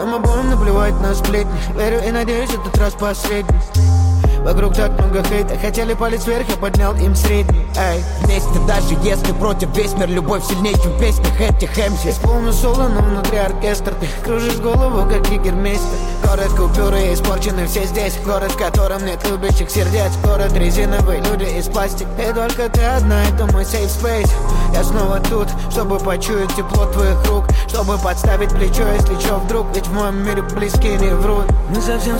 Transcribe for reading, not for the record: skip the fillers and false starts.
Нам обоим наплевать на сплетни. Верю и надеюсь, этот раз последний. Вокруг так много хейта. Хотели палец вверх, я поднял им средний. Эй. Вместе даже если против весь мир. Любовь сильнее, чем в песнях этих MC. Исполню соло, но внутри оркестр. Ты кружишь голову, как егермейстер. Город купюры испорчены все здесь. Город, в котором нет любящих сердец. Город резиновый, люди из пластик. И только ты одна, это мой safe space. Я снова тут, чтобы почуять тепло твоих рук. Чтобы подставить плечо, если чё вдруг. Ведь в моем мире близкие не врут. Мы совсем